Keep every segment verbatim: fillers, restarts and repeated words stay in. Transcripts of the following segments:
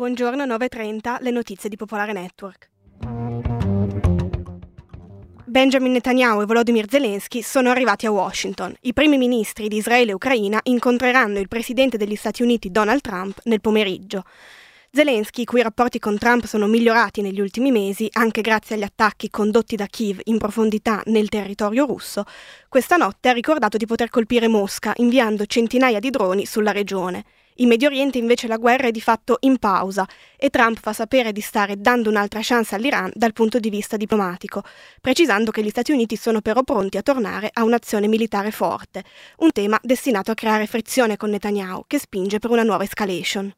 Buongiorno, nove e trenta, le notizie di Popolare Network. Benjamin Netanyahu e Volodymyr Zelensky sono arrivati a Washington. I primi ministri di Israele e Ucraina incontreranno il presidente degli Stati Uniti Donald Trump nel pomeriggio. Zelensky, i cui rapporti con Trump sono migliorati negli ultimi mesi, anche grazie agli attacchi condotti da Kiev in profondità nel territorio russo, questa notte ha ricordato di poter colpire Mosca inviando centinaia di droni sulla regione. In Medio Oriente invece la guerra è di fatto in pausa e Trump fa sapere di stare dando un'altra chance all'Iran dal punto di vista diplomatico, precisando che gli Stati Uniti sono però pronti a tornare a un'azione militare forte, un tema destinato a creare frizione con Netanyahu, che spinge per una nuova escalation.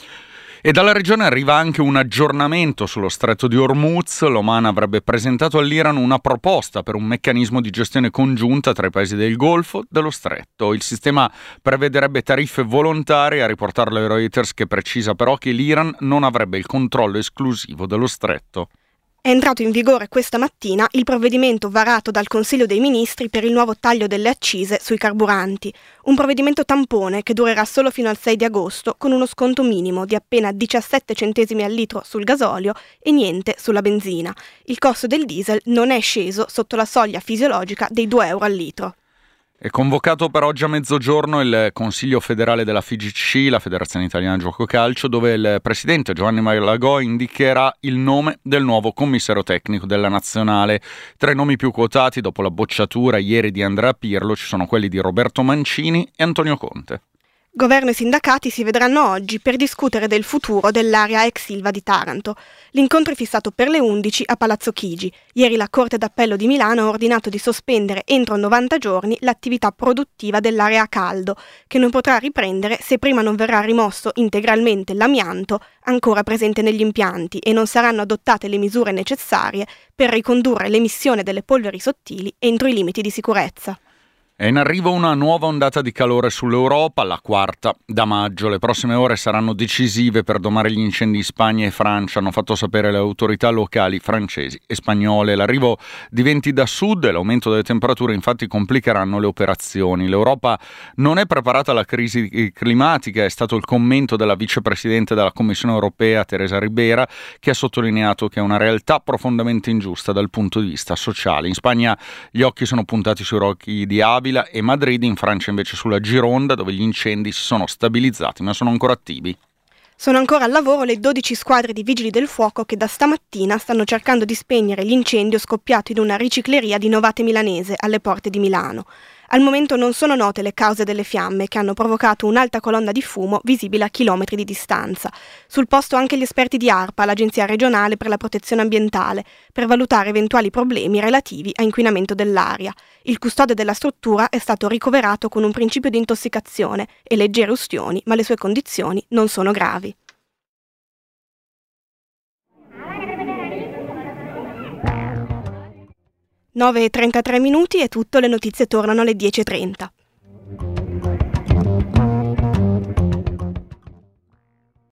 E dalla regione arriva anche un aggiornamento sullo stretto di Hormuz. L'Oman avrebbe presentato all'Iran una proposta per un meccanismo di gestione congiunta tra i paesi del Golfo dello stretto. Il sistema prevederebbe tariffe volontarie, a riportarlo Reuters, che precisa però che l'Iran non avrebbe il controllo esclusivo dello stretto. È entrato in vigore questa mattina il provvedimento varato dal Consiglio dei Ministri per il nuovo taglio delle accise sui carburanti, un provvedimento tampone che durerà solo fino al sei di agosto con uno sconto minimo di appena diciassette centesimi al litro sul gasolio e niente sulla benzina. Il costo del diesel non è sceso sotto la soglia fisiologica dei due euro al litro. È convocato per oggi a mezzogiorno il Consiglio federale della F I G C, la Federazione Italiana Gioco Calcio, dove il presidente Giovanni Malagò indicherà il nome del nuovo commissario tecnico della nazionale. Tra i nomi più quotati dopo la bocciatura ieri di Andrea Pirlo ci sono quelli di Roberto Mancini e Antonio Conte. Governo e sindacati si vedranno oggi per discutere del futuro dell'area ex Ilva di Taranto. L'incontro è fissato per le undici a Palazzo Chigi. Ieri la Corte d'Appello di Milano ha ordinato di sospendere entro novanta giorni l'attività produttiva dell'area a caldo, che non potrà riprendere se prima non verrà rimosso integralmente l'amianto ancora presente negli impianti e non saranno adottate le misure necessarie per ricondurre l'emissione delle polveri sottili entro i limiti di sicurezza. È in arrivo una nuova ondata di calore sull'Europa, la quarta da maggio. Le prossime ore saranno decisive per domare gli incendi in Spagna e Francia, hanno fatto sapere le autorità locali francesi e spagnole. L'arrivo di venti da sud e l'aumento delle temperature infatti complicheranno le operazioni. L'Europa non è preparata alla crisi climatica, è stato il commento della vicepresidente della Commissione europea Teresa Ribera, che ha sottolineato che è una realtà profondamente ingiusta dal punto di vista sociale. In Spagna gli occhi sono puntati sui roghi di Avila e Madrid, in Francia invece sulla Gironda, dove gli incendi si sono stabilizzati ma sono ancora attivi. Sono ancora al lavoro le dodici squadre di vigili del fuoco che da stamattina stanno cercando di spegnere l'incendio scoppiato in una ricicleria di Novate Milanese alle porte di Milano. Al momento non sono note le cause delle fiamme che hanno provocato un'alta colonna di fumo visibile a chilometri di distanza. Sul posto anche gli esperti di ARPA, l'Agenzia regionale per la protezione ambientale, per valutare eventuali problemi relativi a inquinamento dell'aria. Il custode della struttura è stato ricoverato con un principio di intossicazione e leggere ustioni, ma le sue condizioni non sono gravi. nove e trentatré minuti è tutto, le notizie tornano alle dieci e trenta.